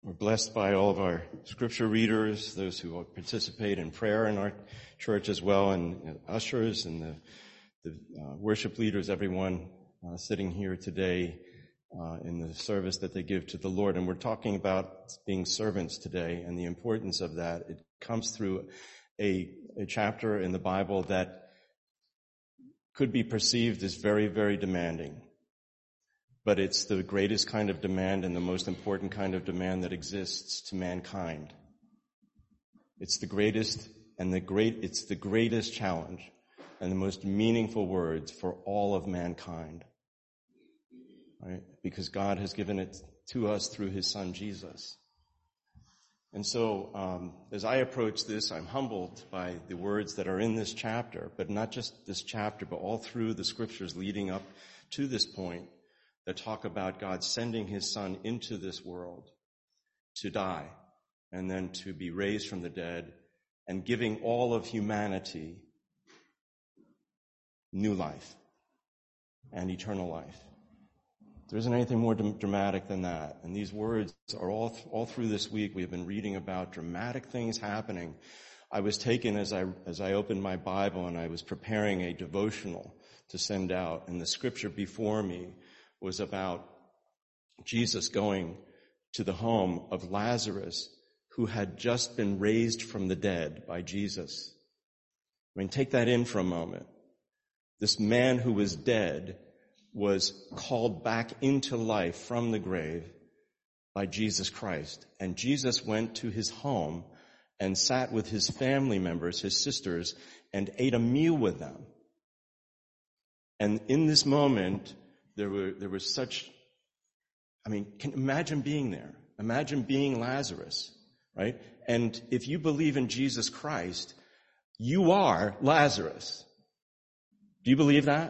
We're blessed by all of our scripture readers, those who participate in prayer in our church as well, and ushers and the worship leaders, everyone sitting here today in the service that they give to the Lord. And we're talking about being servants today and the importance of that. It comes through a chapter in the Bible that could be perceived as very, very demanding. But it's the greatest kind of demand and the most important kind of demand that exists to mankind. It's the greatest it's the greatest challenge and the most meaningful words for all of mankind. Right? Because God has given it to us through his son Jesus. And so, as I approach this, I'm humbled by the words that are in this chapter, but not just this chapter, but all through the scriptures leading up to this point, that talk about God sending his son into this world to die and then to be raised from the dead and giving all of humanity new life and eternal life. There isn't anything more dramatic than that. And these words are all through this week. We have been reading about dramatic things happening. I was taken as I opened my Bible and I was preparing a devotional to send out, and the scripture before me was about Jesus going to the home of Lazarus, who had just been raised from the dead by Jesus. I mean, take that in for a moment. This man who was dead was called back into life from the grave by Jesus Christ. And Jesus went to his home and sat with his family members, his sisters, and ate a meal with them. And in this moment, there was such, imagine being there. Imagine being Lazarus, right? And if you believe in Jesus Christ, you are Lazarus. Do you believe that?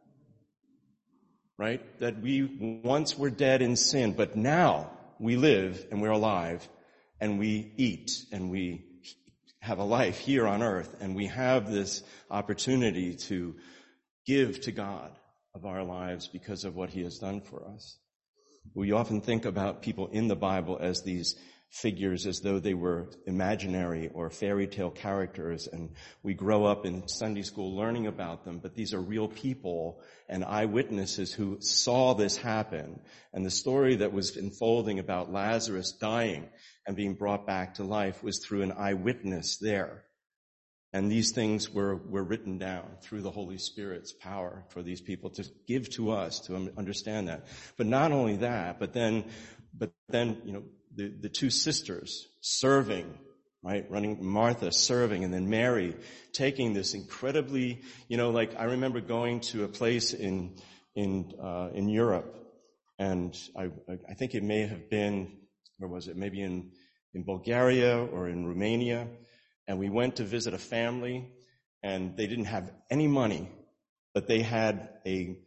Right? That we once were dead in sin, but now we live and we're alive and we eat and we have a life here on earth, and we have this opportunity to give to God of our lives because of what he has done for us. We often think about people in the Bible as these figures as though they were imaginary or fairy tale characters, and we grow up in Sunday school learning about them, but these are real people and eyewitnesses who saw this happen. And the story that was unfolding about Lazarus dying and being brought back to life was through an eyewitness there. And these things were written down through the Holy Spirit's power for these people to give to us to understand that. But not only that, but then, the two sisters serving, right? Running, Martha serving, and then Mary taking this incredibly, I remember going to a place in Europe, and I think it may have been, where was it? Maybe in Bulgaria or in Romania. And we went to visit a family, and they didn't have any money, but they had a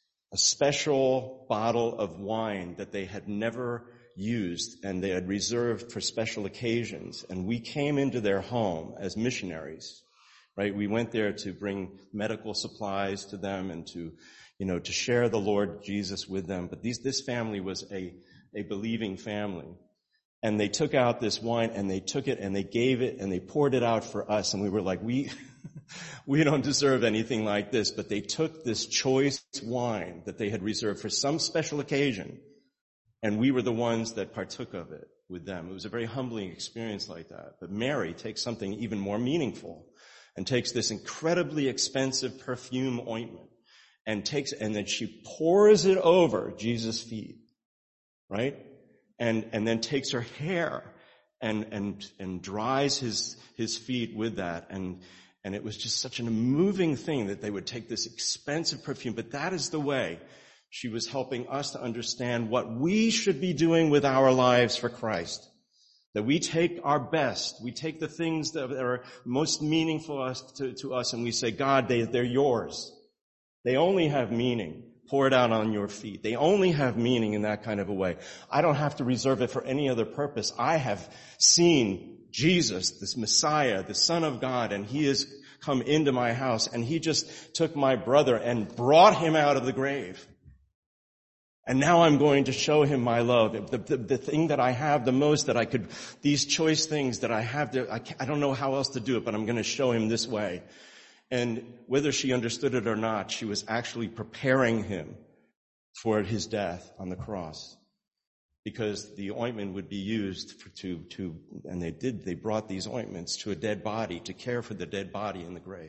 special bottle of wine that they had never used, and they had reserved for special occasions. And we came into their home as missionaries, right? We went there to bring medical supplies to them and to share the Lord Jesus with them. But this family was a believing family. And they took out this wine, and they took it, and they gave it, and they poured it out for us. And we were like, we don't deserve anything like this. But they took this choice wine that they had reserved for some special occasion, and we were the ones that partook of it with them. It was a very humbling experience like that. But Mary takes something even more meaningful and takes this incredibly expensive perfume ointment and then she pours it over Jesus' feet, right? And then takes her hair and dries his feet with that. And it was just such a moving thing that they would take this expensive perfume. But that is the way she was helping us to understand what we should be doing with our lives for Christ. That we take our best, we take the things that are most meaningful to us, and we say, God, they're yours. They only have meaning. Pour it out on your feet. They only have meaning in that kind of a way. I don't have to reserve it for any other purpose. I have seen Jesus, this Messiah, the Son of God, and he has come into my house, and he just took my brother and brought him out of the grave. And now I'm going to show him my love. The thing that I have the most that I could, these choice things that I have, I don't know how else to do it, but I'm going to show him this way. And whether she understood it or not, she was actually preparing him for his death on the cross. Because the ointment would be used and they brought these ointments to a dead body, to care for the dead body in the grave.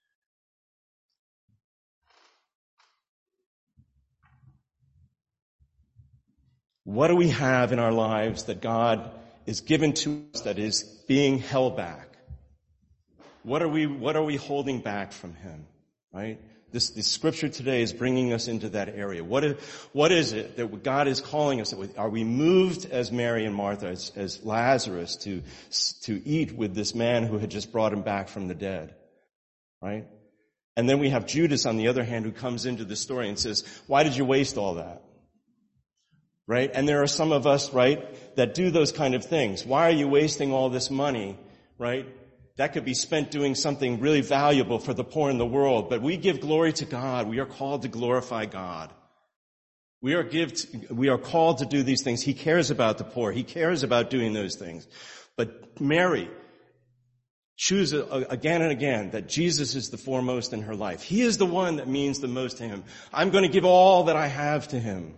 What do we have in our lives that God is given to us that is being held back? What are we holding back from him? Right? This scripture today is bringing us into that area. What is it that God is calling us with? Are we moved as Mary and Martha, as Lazarus, to eat with this man who had just brought him back from the dead? Right? And then we have Judas, on the other hand, who comes into the story and says, why did you waste all that? Right? And there are some of us, right, that do those kind of things. Why are you wasting all this money? Right? That could be spent doing something really valuable for the poor in the world. But we give glory to God. We are called to glorify God. We are called to do these things. He cares about the poor. He cares about doing those things. But Mary chooses again and again that Jesus is the foremost in her life. He is the one that means the most to him. I'm going to give all that I have to him.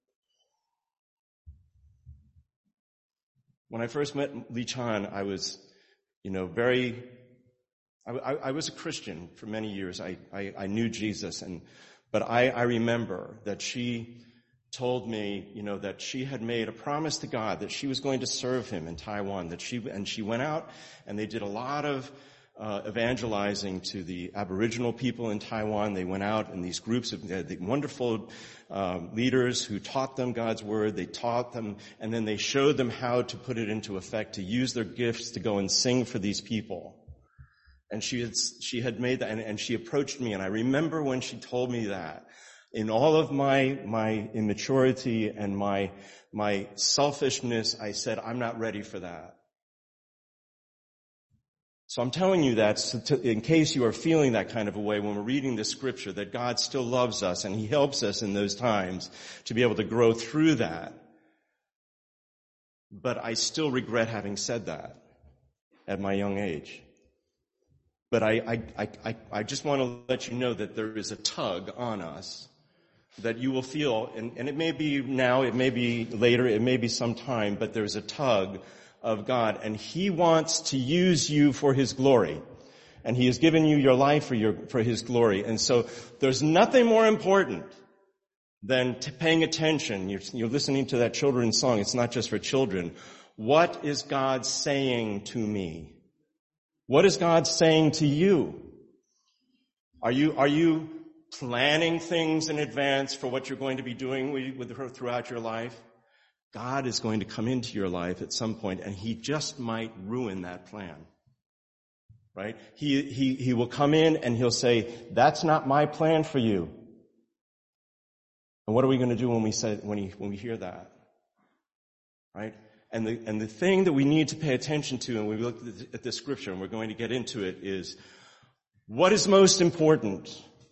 When I first met Lee Chan, I was I was a Christian for many years. I knew Jesus, but I remember that she told me, that she had made a promise to God that she was going to serve him in Taiwan, and she went out and they did a lot of evangelizing to the Aboriginal people in Taiwan. They went out in these groups of the wonderful leaders who taught them God's word. They taught them, and then they showed them how to put it into effect, to use their gifts to go and sing for these people. And she had made that, and she approached me, and I remember when she told me that, in all of my immaturity and my selfishness, I said, I'm not ready for that. So I'm telling you that in case you are feeling that kind of a way when we're reading this scripture, that God still loves us and he helps us in those times to be able to grow through that. But I still regret having said that at my young age. But I just want to let you know that there is a tug on us that you will feel, and it may be now, it may be later, it may be sometime, but there's a tug of God, and he wants to use you for his glory. And he has given you your life for his glory. And so there's nothing more important than paying attention. You're listening to that children's song. It's not just for children. What is God saying to me? What is God saying to you? Are you planning things in advance for what you're going to be doing with her throughout your life? God is going to come into your life at some point, and he just might ruin that plan. Right? He will come in and he'll say, that's not my plan for you. And what are we going to do when we hear that? Right? And the thing that we need to pay attention to, and we look at this scripture and we're going to get into it, is what is most important?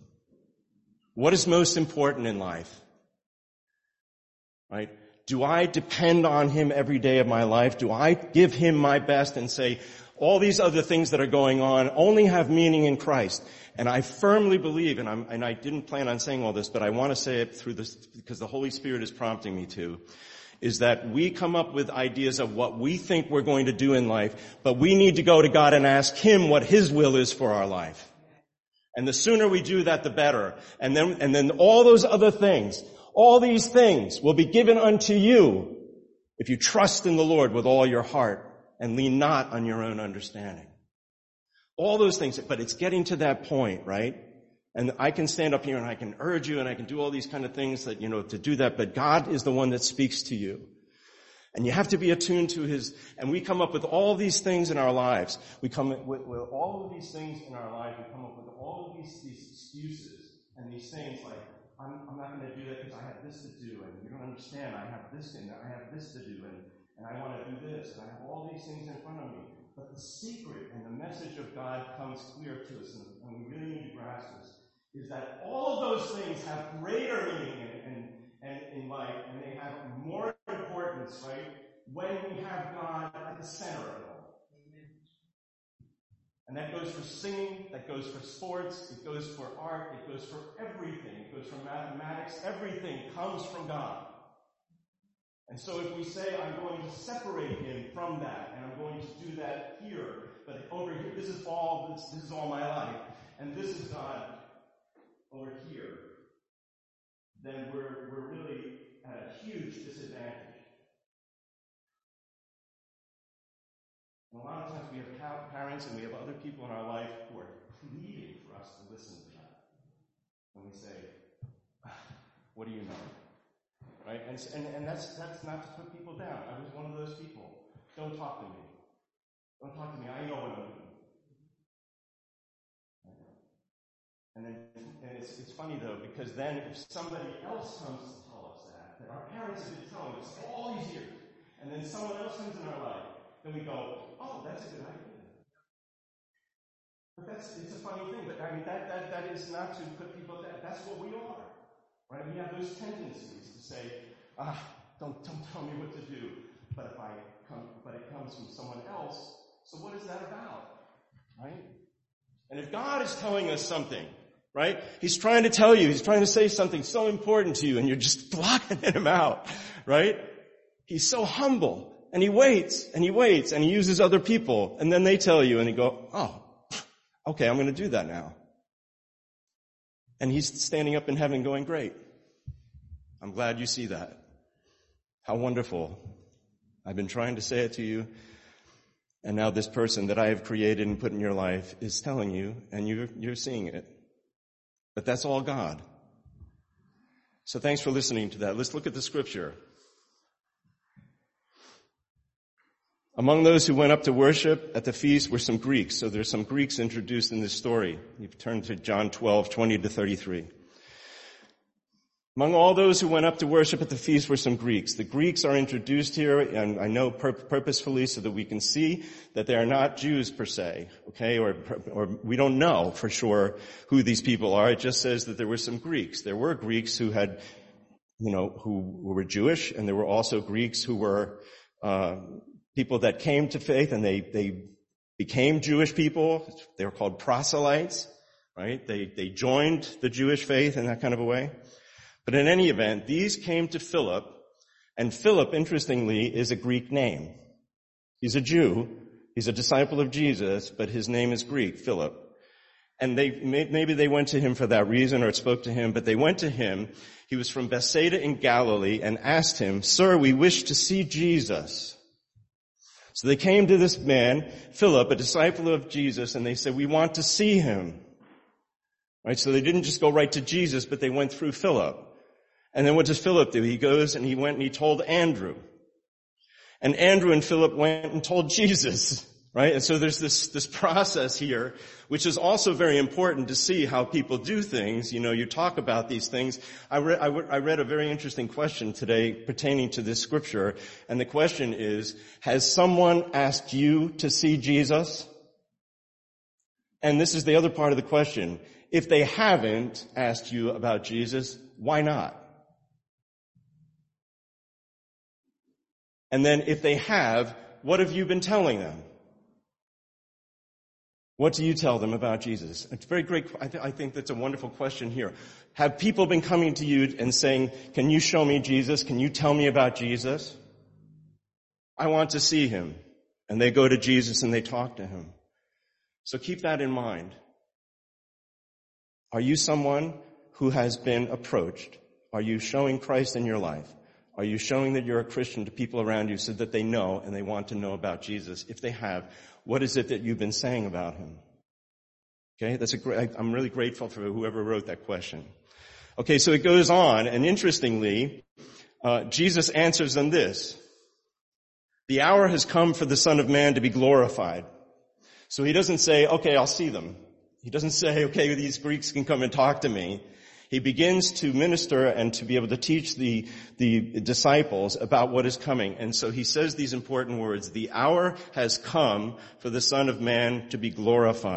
What is most important in life? Right? Do I depend on him every day of my life? Do I give him my best and say, all these other things that are going on only have meaning in Christ? And I firmly believe, and I didn't plan on saying all this, but I want to say it through this because the Holy Spirit is prompting me to, is that we come up with ideas of what we think we're going to do in life, but we need to go to God and ask him what his will is for our life. And the sooner we do that, the better. And then all those other things, all these things will be given unto you if you trust in the Lord with all your heart and lean not on your own understanding. All those things, but it's getting to that point, right? And I can stand up here and I can urge you and I can do all these kind of things that, to do that, but God is the one that speaks to you. And you have to be attuned to his, and we come up with all these things in our lives. We come with all of these things in our life. We come up with all of these excuses and these things like, I'm not going to do that because I have this to do, and you don't understand, I have this and I have this to do, and I want to do this, and I have all these things in front of me. But the secret and the message of God comes clear to us, and we really need to grasp this, is that all of those things have greater meaning and in life, and they have more importance, right, when we have God at the center of it all. And that goes for singing, that goes for sports, it goes for art, it goes for everything. It goes for mathematics. Everything comes from God. And so if we say, I'm going to separate him from that, and I'm going to do that here, but over here, this is all my life, and this is God over here, then we're really at a huge disadvantage. And a lot of times we have parents and we have other people in our life who are pleading for us to listen to that. And we say, what do you know? Right? And that's not to put people down. I was one of those people. Don't talk to me. Don't talk to me. I know what I'm doing. And it's funny though, because then if somebody else comes to tell us that our parents have been telling us all these years, and then someone else comes in our life, then we go, oh, that's a good idea. But it's a funny thing, but I mean, that is not to put people down. That's what we are, right? We have those tendencies to say, don't tell me what to do. But it comes from someone else, so what is that about, right? And if God is telling us something, right? He's trying to tell you, he's trying to say something so important to you, and you're just blocking him out, right? He's so humble. And he waits, and he waits, and he uses other people, and then they tell you, and you go, oh, okay, I'm going to do that now. And he's standing up in heaven going, great. I'm glad you see that. How wonderful. I've been trying to say it to you, and now this person that I have created and put in your life is telling you, and you're seeing it. But that's all God. So thanks for listening to that. Let's look at the scripture. Among those who went up to worship at the feast were some Greeks. So there's some Greeks introduced in this story. You've turned to John 12:20-33. Among all those who went up to worship at the feast were some Greeks. The Greeks are introduced here, and I know purposefully so that we can see that they are not Jews per se, okay? Or we don't know for sure who these people are. It just says that there were some Greeks. There were Greeks who had, who were Jewish, and there were also Greeks who were, people that came to faith and they became Jewish people. They were called proselytes, right? They joined the Jewish faith in that kind of a way. But in any event, these came to Philip, and Philip, interestingly, is a Greek name. He's a Jew. He's a disciple of Jesus, but his name is Greek, Philip. And maybe they went to him for that reason or spoke to him, but they went to him. He was from Bethsaida in Galilee and asked him, "Sir, we wish to see Jesus." So they came to this man, Philip, a disciple of Jesus, and they said, "We want to see him." Right? So they didn't just go right to Jesus, but they went through Philip. And then what does Philip do? He goes and he went and he told Andrew. And Andrew and Philip went and told Jesus. Right? And so there's this process here, which is also very important to see how people do things. You talk about these things. I read a very interesting question today pertaining to this scripture. And the question is, has someone asked you to see Jesus? And this is the other part of the question. If they haven't asked you about Jesus, why not? And then if they have, what have you been telling them? What do you tell them about Jesus? It's very great. I think that's a wonderful question here. Have people been coming to you and saying, "Can you show me Jesus? Can you tell me about Jesus? I want to see him." And they go to Jesus and they talk to him. So keep that in mind. Are you someone who has been approached? Are you showing Christ in your life? Are you showing that you're a Christian to people around you so that they know and they want to know about Jesus? If they have, what is it that you've been saying about him? Okay, I'm really grateful for whoever wrote that question. Okay, so it goes on, and interestingly, Jesus answers them this. The hour has come for the Son of Man to be glorified. So he doesn't say, okay, I'll see them. He doesn't say, okay, these Greeks can come and talk to me. He begins to minister and to be able to teach the disciples about what is coming. And so he says these important words. The hour has come for the Son of Man to be glorified.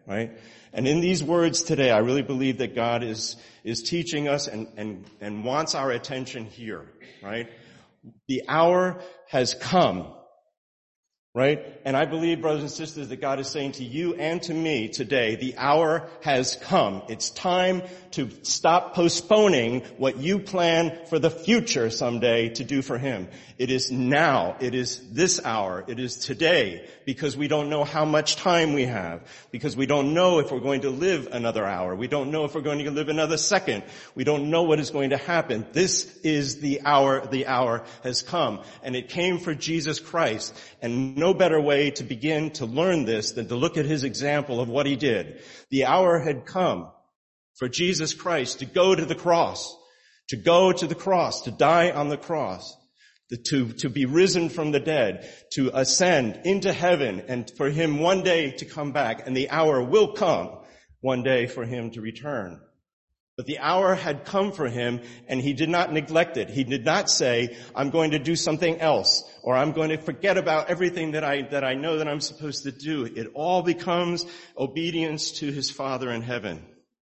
right? And in these words today, I really believe that God is teaching us and wants our attention here, right? The hour has come, right? And I believe, brothers and sisters, that God is saying to you and to me today, the hour has come. It's time to stop postponing what you plan for the future someday to do for Him. It is now. It is this hour. It is today, because we don't know how much time we have, because we don't know if we're going to live another hour. We don't know if we're going to live another second. We don't know what is going to happen. This is the hour. The hour has come. And it came for Jesus Christ. And no better way to begin to learn this than to look at His example of what He did. The hour had come for Jesus Christ to go to the cross, to die on the cross, to be risen from the dead, to ascend into heaven, and for Him one day to come back. And the hour will come one day for Him to return. But the hour had come for Him, and He did not neglect it. He did not say, I'm going to do something else, or I'm going to forget about everything that I know that I'm supposed to do. It all becomes obedience to His Father in heaven.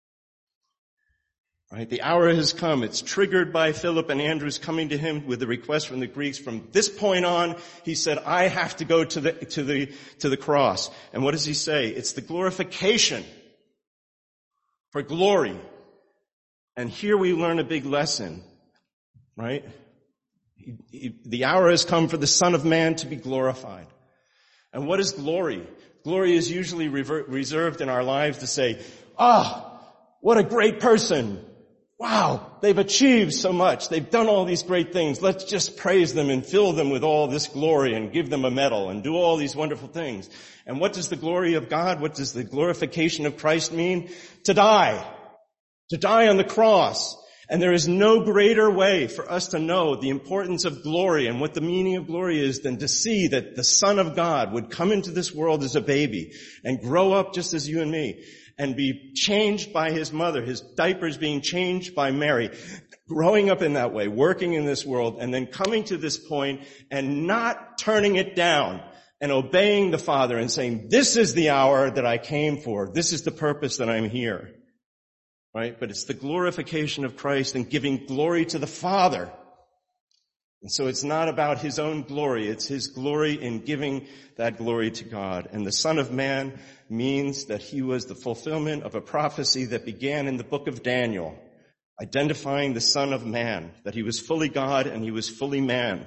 Right? The hour has come. It's triggered by Philip and Andrew's coming to Him with the request from the Greeks. From this point on, He said, I have to go to the cross. And what does He say? It's the glorification for glory. And here we learn a big lesson, right? The hour has come for the Son of Man to be glorified. And what is glory? Glory is usually reserved in our lives to say, what a great person. Wow, they've achieved so much. They've done all these great things. Let's just praise them and fill them with all this glory and give them a medal and do all these wonderful things. And what does the glory of God, what does the glorification of Christ mean? To die on the cross. And there is no greater way for us to know the importance of glory and what the meaning of glory is than to see that the Son of God would come into this world as a baby and grow up just as you and me and be changed by His mother, His diapers being changed by Mary, growing up in that way, working in this world, and then coming to this point and not turning it down and obeying the Father and saying, this is the hour that I came for. This is the purpose that I'm here. Right? But it's the glorification of Christ and giving glory to the Father. And so it's not about His own glory. It's His glory in giving that glory to God. And the Son of Man means that He was the fulfillment of a prophecy that began in the book of Daniel, identifying the Son of Man, that He was fully God and He was fully man.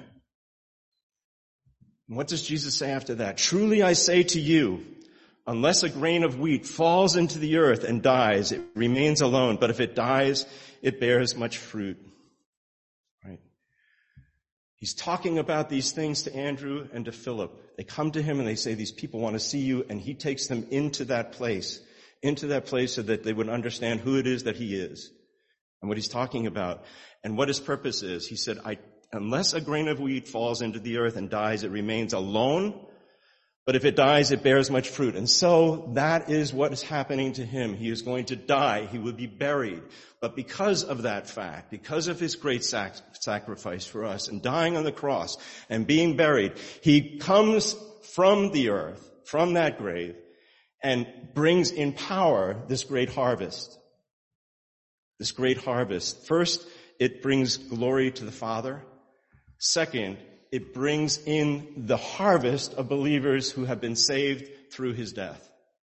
And what does Jesus say after that? Truly I say to you, unless a grain of wheat falls into the earth and dies, it remains alone. But if it dies, it bears much fruit. Right? He's talking about these things to Andrew and to Philip. They come to Him and they say, these people want to see you. And He takes them into that place so that they would understand who it is that He is and what He's talking about and what His purpose is. He said, unless a grain of wheat falls into the earth and dies, it remains alone. But if it dies, it bears much fruit. And so that is what is happening to Him. He is going to die. He will be buried. But because of that fact, because of His great sacrifice for us and dying on the cross and being buried, He comes from the earth, from that grave, and brings in power this great harvest. This great harvest. First, it brings glory to the Father. Second, it brings in the harvest of believers who have been saved through His death.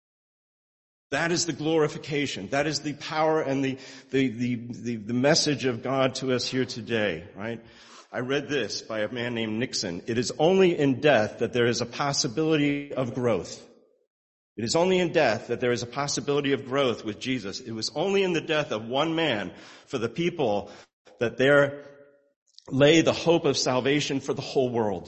That is the glorification. That is the power and the message of God to us here today, right? I read this by a man named Nixon. It is only in death that there is a possibility of growth. It is only in death that there is a possibility of growth with Jesus. It was only in the death of one man for the people that there lay the hope of salvation for the whole world.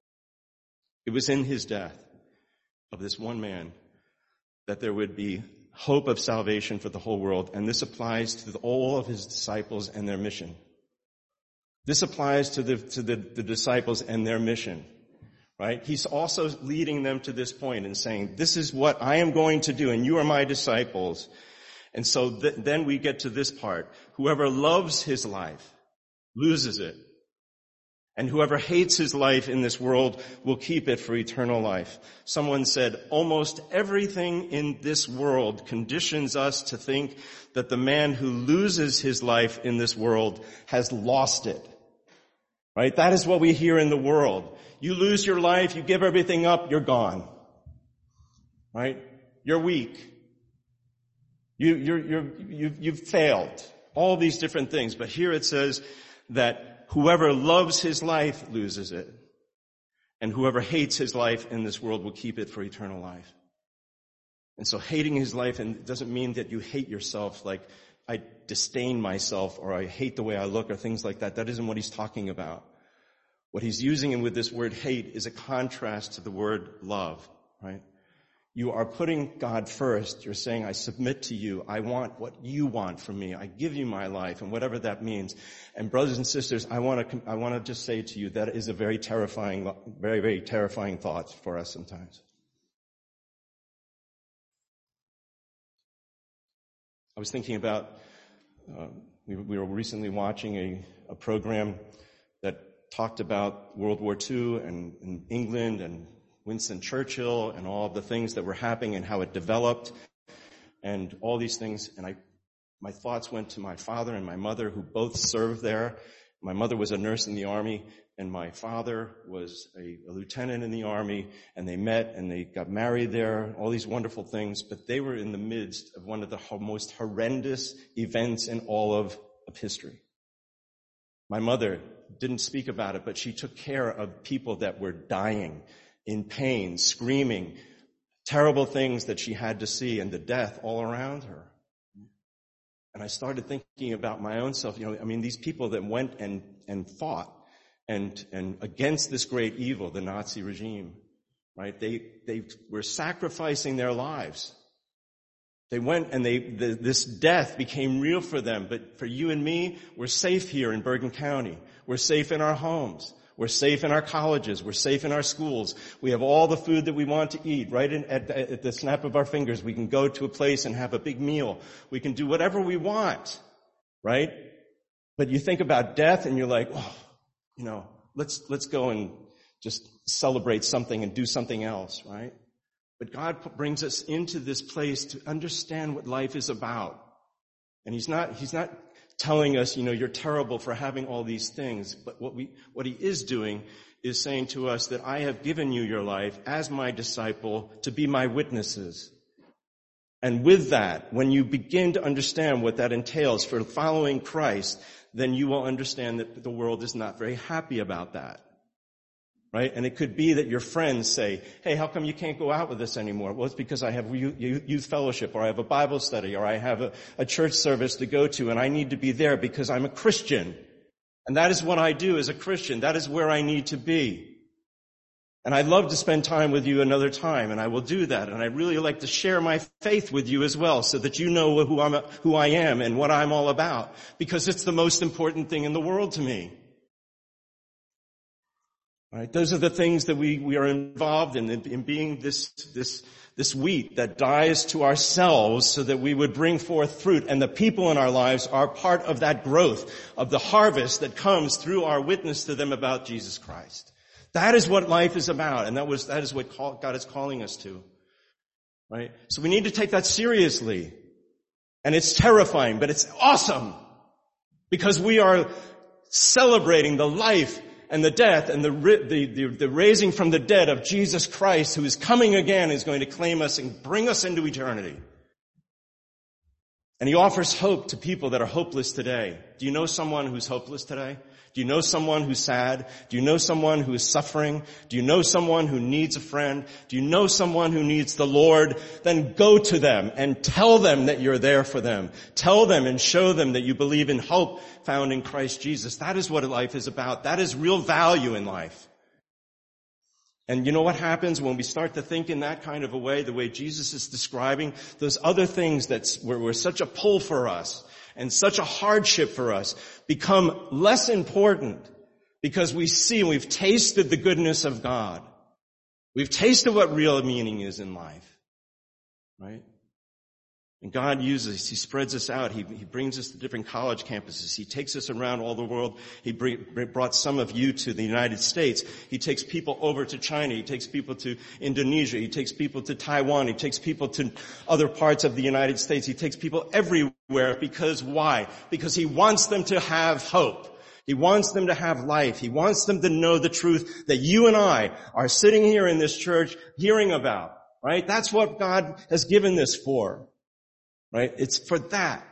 It was in His death of this one man that there would be hope of salvation for the whole world. And this applies to all of His disciples and their mission. This applies to the disciples and their mission, right? He's also leading them to this point and saying, this is what I am going to do, and you are my disciples. And so then we get to this part. Whoever loves his life loses it. And whoever hates his life in this world will keep it for eternal life. Someone said, almost everything in this world conditions us to think that the man who loses his life in this world has lost it. Right? That is what we hear in the world. You lose your life, you give everything up, you're gone. Right? You're weak. You've failed. All these different things. But here it says that whoever loves his life loses it. And whoever hates his life in this world will keep it for eternal life. And so hating his life and doesn't mean that you hate yourself like I disdain myself or I hate the way I look or things like that. That isn't what he's talking about. What he's using with this word hate is a contrast to the word love, right? You are putting God first. You're saying, I submit to you. I want what you want from me. I give you my life and whatever that means. And brothers and sisters, I want to just say to you that is a very terrifying, very, very terrifying thought for us sometimes. I was thinking about, we were recently watching a program that talked about World War II and England and Winston Churchill and all of the things that were happening and how it developed and all these things. And my thoughts went to my father and my mother who both served there. My mother was a nurse in the Army and my father was a lieutenant in the Army, and they met and they got married there, all these wonderful things. But they were in the midst of one of the most horrendous events in all of history. My mother didn't speak about it, but she took care of people that were dying, in pain, screaming, terrible things that she had to see, and the death all around her. And I started thinking about my own self. These people that went and fought and against this great evil, the Nazi regime, right? They were sacrificing their lives. They went and this death became real for them. But for you and me, we're safe here in Bergen County. We're safe in our homes. We're safe in our colleges. We're safe in our schools. We have all the food that we want to eat right at the snap of our fingers. We can go to a place and have a big meal. We can do whatever we want, right? But you think about death and you're like, let's go and just celebrate something and do something else, right? But God brings us into this place to understand what life is about. And He's not telling us, you're terrible for having all these things. But what He is doing is saying to us that I have given you your life as my disciple to be my witnesses. And with that, when you begin to understand what that entails for following Christ, then you will understand that the world is not very happy about that. Right? And it could be that your friends say, hey, how come you can't go out with us anymore? Well, it's because I have youth fellowship, or I have a Bible study, or I have a church service to go to, and I need to be there because I'm a Christian. And that is what I do as a Christian. That is where I need to be. And I'd love to spend time with you another time, and I will do that. And I really like to share my faith with you as well, so that you know who I am and what I'm all about, because it's the most important thing in the world to me. Right? Those are the things that we are involved in being this wheat that dies to ourselves so that we would bring forth fruit. And the people in our lives are part of that growth, of the harvest that comes through our witness to them about Jesus Christ. That is what life is about, and that is what God is calling us to. Right? So we need to take that seriously. And it's terrifying, but it's awesome, because we are celebrating the life and the death and the raising from the dead of Jesus Christ, who is coming again, is going to claim us and bring us into eternity. And He offers hope to people that are hopeless today. Do you know someone who's hopeless today? Do you know someone who's sad? Do you know someone who is suffering? Do you know someone who needs a friend? Do you know someone who needs the Lord? Then go to them and tell them that you're there for them. Tell them and show them that you believe in hope found in Christ Jesus. That is what life is about. That is real value in life. And you know what happens when we start to think in that kind of a way, the way Jesus is describing those other things that were such a pull for us and such a hardship for us become less important, because we've tasted the goodness of God. We've tasted what real meaning is in life. Right? And God uses us. He spreads us out. He brings us to different college campuses. He takes us around all the world. He brought some of you to the United States. He takes people over to China. He takes people to Indonesia. He takes people to Taiwan. He takes people to other parts of the United States. He takes people everywhere. Because why? Because He wants them to have hope. He wants them to have life. He wants them to know the truth that you and I are sitting here in this church hearing about. Right? That's what God has given this for. Right? It's for that.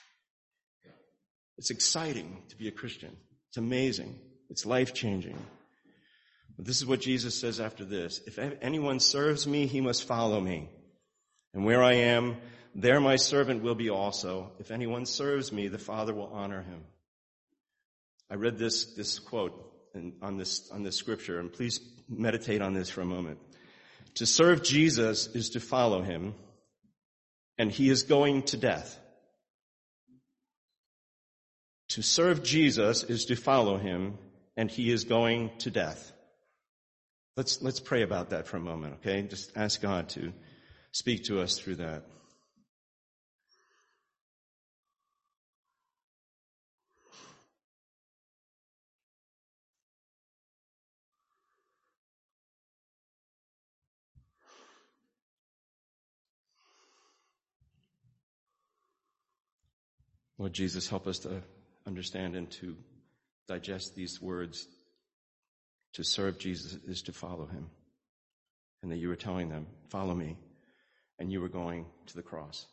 It's exciting to be a Christian. It's amazing. It's life-changing. But this is what Jesus says after this. If anyone serves me, he must follow me. And where I am, there my servant will be also. If anyone serves me, the Father will honor him. I read this quote on this scripture, and please meditate on this for a moment. To serve Jesus is to follow him, and he is going to death. To serve Jesus is to follow him, and he is going to death. Let's pray about that for a moment, okay? Just ask God to speak to us through that. Lord Jesus, help us to understand and to digest these words. To serve Jesus is to follow him. And that you were telling them, follow me. And you were going to the cross.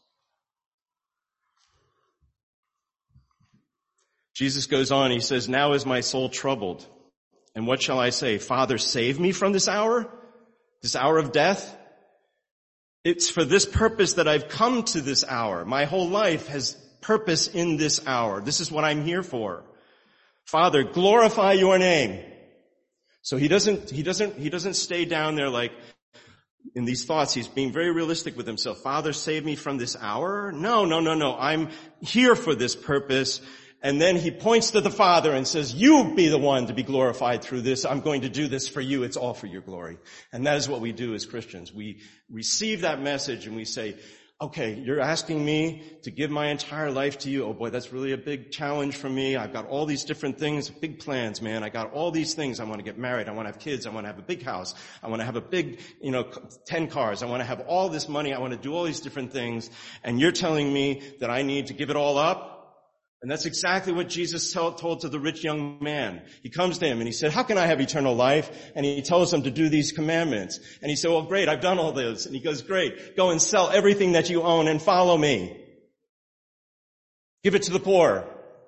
Jesus goes on, he says, now is my soul troubled. And what shall I say? Father, save me from this hour of death? It's for this purpose that I've come to this hour. My whole life has purpose in this hour. This is what I'm here for. Father, glorify your name. So he doesn't stay down there like in these thoughts. He's being very realistic with himself. Father, save me from this hour. No. I'm here for this purpose. And then he points to the Father and says, you be the one to be glorified through this. I'm going to do this for you. It's all for your glory. And that is what we do as Christians. We receive that message and we say, okay, you're asking me to give my entire life to you. Oh boy, that's really a big challenge for me. I've got all these different things, big plans, man. I got all these things. I want to get married. I want to have kids. I want to have a big house. I want to have a big, 10 cars. I want to have all this money. I want to do all these different things. And you're telling me that I need to give it all up? And that's exactly what Jesus told to the rich young man. He comes to him and he said, how can I have eternal life? And he tells him to do these commandments. And he said, well, great, I've done all this. And he goes, great, go and sell everything that you own and follow me. Give it to the poor.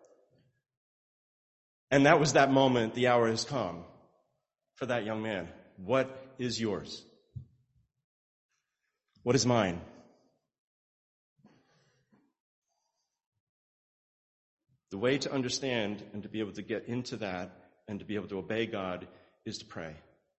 And that was that moment. The hour has come for that young man. What is yours? What is mine? The way to understand and to be able to get into that and to be able to obey God is to pray.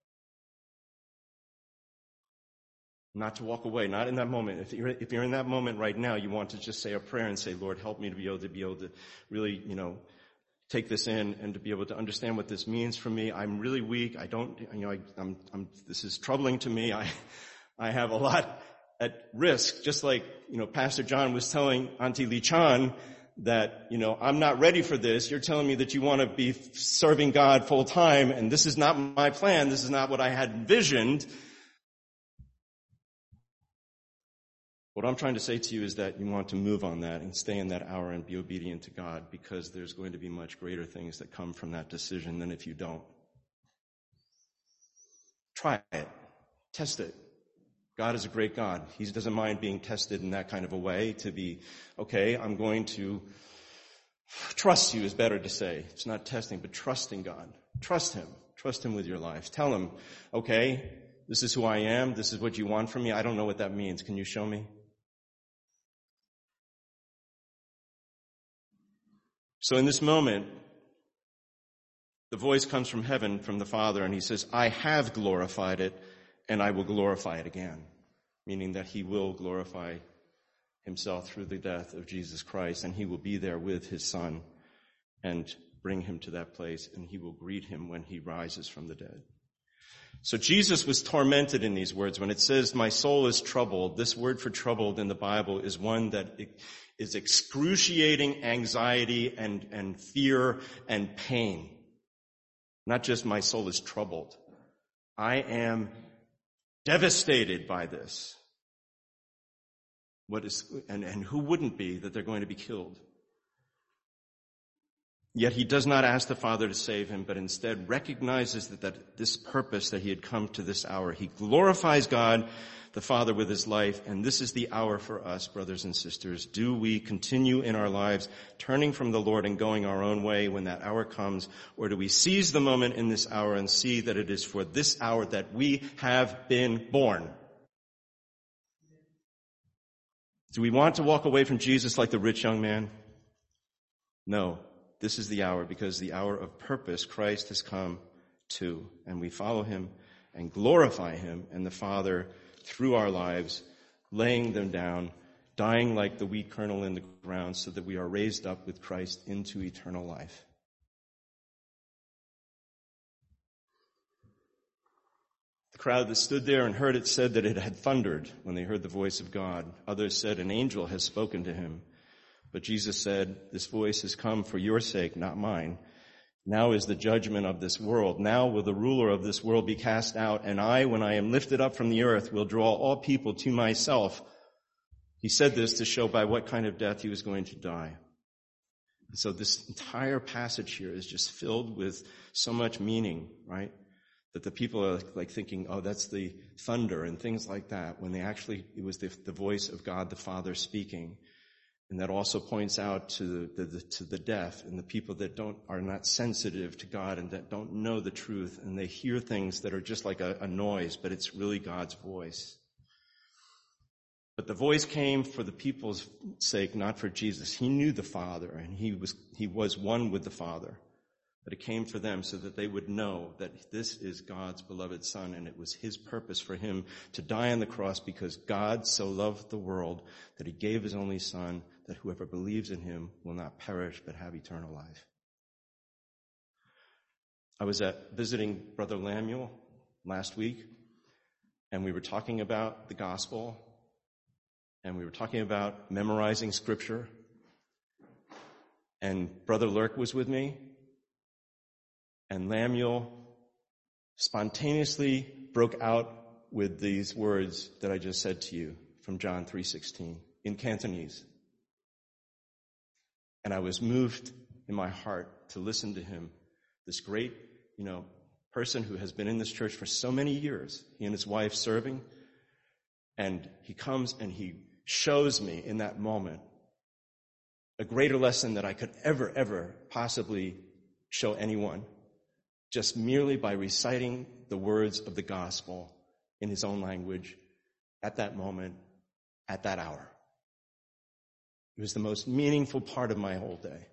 Not to walk away, not in that moment. If you're in that moment right now, you want to just say a prayer and say, Lord, help me to be able to really, take this in and to be able to understand what this means for me. I'm really weak. This is troubling to me. I have a lot at risk, just like, Pastor John was telling Auntie Lee Chan that, I'm not ready for this. You're telling me that you want to be serving God full time, and this is not my plan. This is not what I had envisioned. What I'm trying to say to you is that you want to move on that and stay in that hour and be obedient to God, because there's going to be much greater things that come from that decision than if you don't. Try it. Test it. God is a great God. He doesn't mind being tested in that kind of a way to be, okay, I'm going to trust you is better to say. It's not testing, but trusting God. Trust him. Trust him with your life. Tell him, okay, this is who I am. This is what you want from me. I don't know what that means. Can you show me? So in this moment, the voice comes from heaven, from the Father, and he says, I have glorified it, and I will glorify it again, meaning that he will glorify himself through the death of Jesus Christ, and he will be there with his Son and bring him to that place, and he will greet him when he rises from the dead. So Jesus was tormented in these words. When it says, my soul is troubled, this word for troubled in the Bible is one that is excruciating anxiety and fear and pain. Not just my soul is troubled. I am devastated by this. And who wouldn't be that they're going to be killed? Yet he does not ask the Father to save him, but instead recognizes that this purpose that he had come to this hour. He glorifies God, the Father, with his life, and this is the hour for us, brothers and sisters. Do we continue in our lives turning from the Lord and going our own way when that hour comes, or do we seize the moment in this hour and see that it is for this hour that we have been born? Do we want to walk away from Jesus like the rich young man? No. This is the hour, because the hour of purpose Christ has come to, and we follow him and glorify him and the Father through our lives, laying them down, dying like the wheat kernel in the ground, so that we are raised up with Christ into eternal life. The crowd that stood there and heard it said that it had thundered when they heard the voice of God. Others said, an angel has spoken to him. But Jesus said, this voice has come for your sake, not mine. Now is the judgment of this world. Now will the ruler of this world be cast out, and I, when I am lifted up from the earth, will draw all people to myself. He said this to show by what kind of death he was going to die. And so this entire passage here is just filled with so much meaning, right? That the people are like thinking, oh, that's the thunder and things like that, when it was the voice of God the Father speaking. And that also points out to the deaf and the people that are not sensitive to God and that don't know the truth, and they hear things that are just like a noise, but it's really God's voice. But the voice came for the people's sake, not for Jesus. He knew the Father, and he was one with the Father. But it came for them so that they would know that this is God's beloved Son, and it was his purpose for him to die on the cross, because God so loved the world that he gave his only Son, that whoever believes in him will not perish but have eternal life. I was visiting Brother Lamuel last week, and we were talking about the gospel, and we were talking about memorizing scripture, and Brother Lurk was with me, and Lamuel spontaneously broke out with these words that I just said to you from John 3:16 in Cantonese. And I was moved in my heart to listen to him, this great, person who has been in this church for so many years, he and his wife serving. And he comes and he shows me in that moment a greater lesson that I could ever possibly show anyone, just merely by reciting the words of the gospel in his own language at that moment, at that hour. It was the most meaningful part of my whole day.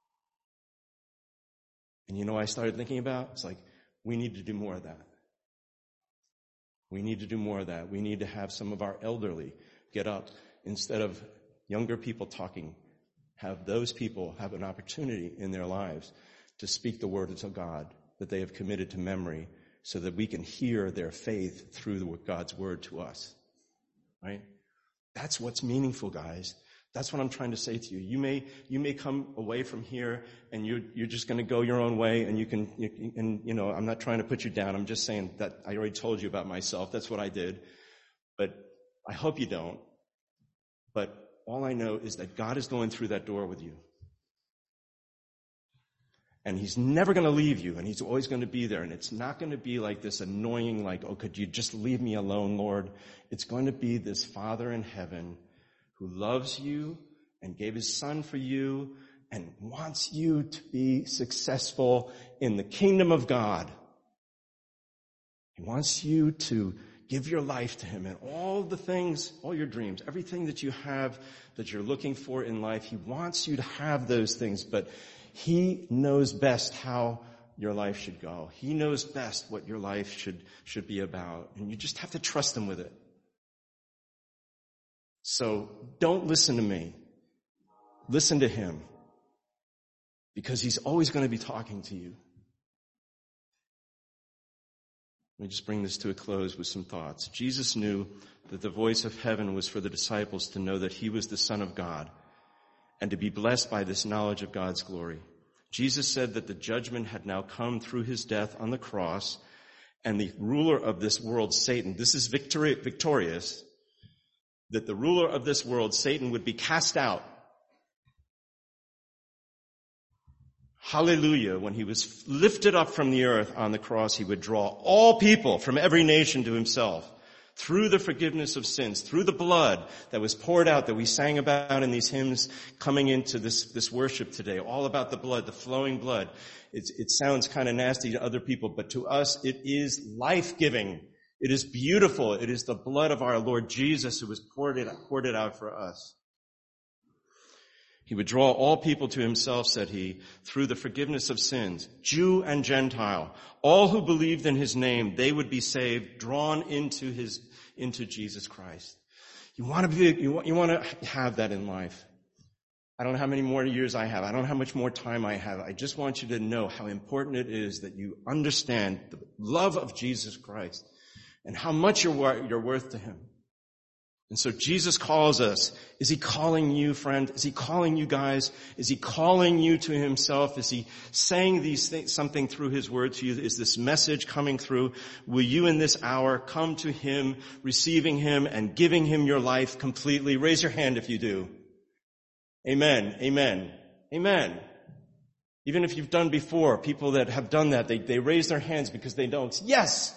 And I started thinking about, it's like, we need to do more of that. We need to do more of that. We need to have some of our elderly get up instead of younger people talking. Have those people have an opportunity in their lives to speak the words of God that they have committed to memory, so that we can hear their faith through God's word to us. Right? That's what's meaningful, guys. That's what I'm trying to say to you. You may come away from here and you're just going to go your own way, and I'm not trying to put you down. I'm just saying that I already told you about myself. That's what I did. But I hope you don't. But all I know is that God is going through that door with you. And he's never going to leave you, and he's always going to be there. And it's not going to be like this annoying, like, oh, could you just leave me alone, Lord? It's going to be this Father in heaven who loves you and gave his Son for you and wants you to be successful in the kingdom of God. He wants you to give your life to him, and all the things, all your dreams, everything that you have that you're looking for in life, he wants you to have those things, but he knows best how your life should go. He knows best what your life should be about, and you just have to trust him with it. So don't listen to me. Listen to him, because he's always going to be talking to you. Let me just bring this to a close with some thoughts. Jesus knew that the voice of heaven was for the disciples to know that he was the Son of God and to be blessed by this knowledge of God's glory. Jesus said that the judgment had now come through his death on the cross, and the ruler of this world, Satan, this is victorious, that the ruler of this world, Satan, would be cast out. Hallelujah. When he was lifted up from the earth on the cross, he would draw all people from every nation to himself through the forgiveness of sins, through the blood that was poured out that we sang about in these hymns coming into this worship today, all about the blood, the flowing blood. It sounds kind of nasty to other people, but to us it is life-giving. It is beautiful. It is the blood of our Lord Jesus who was poured it out for us. He would draw all people to himself, said he, through the forgiveness of sins, Jew and Gentile. All who believed in his name, they would be saved, drawn into Jesus Christ. You want to have that in life. I don't know how many more years I have. I don't know how much more time I have. I just want you to know how important it is that you understand the love of Jesus Christ and how much you're worth to him. And so Jesus calls us. Is he calling you, friend? Is he calling you guys? Is he calling you to himself? Is he saying these things, something through his word to you? Is this message coming through? Will you in this hour come to him, receiving him and giving him your life completely? Raise your hand if you do. Amen. Amen. Amen. Even if you've done before, people that have done that, they raise their hands because they know it's yes.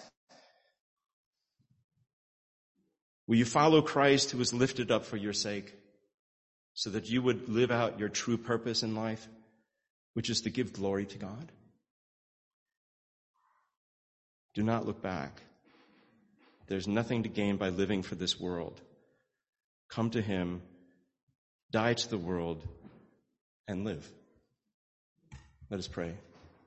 Will you follow Christ who was lifted up for your sake so that you would live out your true purpose in life, which is to give glory to God? Do not look back. There's nothing to gain by living for this world. Come to him, die to the world, and live. Let us pray.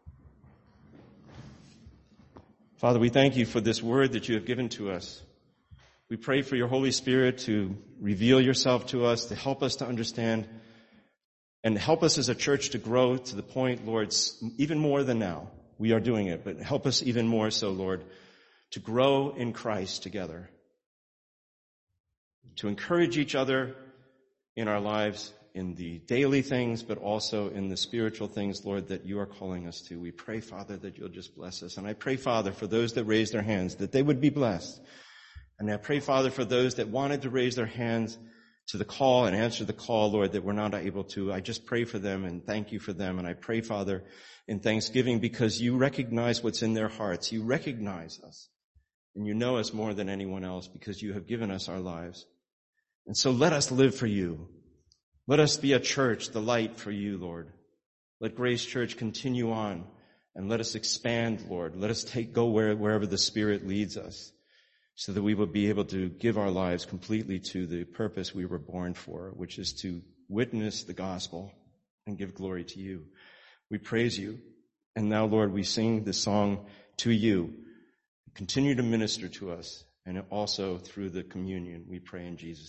Father, we thank you for this word that you have given to us. We pray for your Holy Spirit to reveal yourself to us, to help us to understand, and help us as a church to grow to the point, Lord, even more than now. We are doing it, but help us even more so, Lord, to grow in Christ together, to encourage each other in our lives, in the daily things, but also in the spiritual things, Lord, that you are calling us to. We pray, Father, that you'll just bless us. And I pray, Father, for those that raise their hands, that they would be blessed. And I pray, Father, for those that wanted to raise their hands to the call and answer the call, Lord, that we're not able to. I just pray for them and thank you for them. And I pray, Father, in thanksgiving because you recognize what's in their hearts. You recognize us and you know us more than anyone else because you have given us our lives. And so let us live for you. Let us be a church, the light for you, Lord. Let Grace Church continue on and let us expand, Lord. Let us go wherever the Spirit leads us, so that we will be able to give our lives completely to the purpose we were born for, which is to witness the gospel and give glory to you. We praise you. And now, Lord, we sing this song to you. Continue to minister to us, and also through the communion, we pray in Jesus' name.